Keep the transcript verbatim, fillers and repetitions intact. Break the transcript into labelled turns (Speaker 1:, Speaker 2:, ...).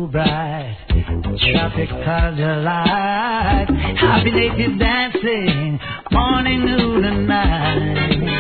Speaker 1: bright. Tropical delight. Happy native dancing, morning, noon, and night.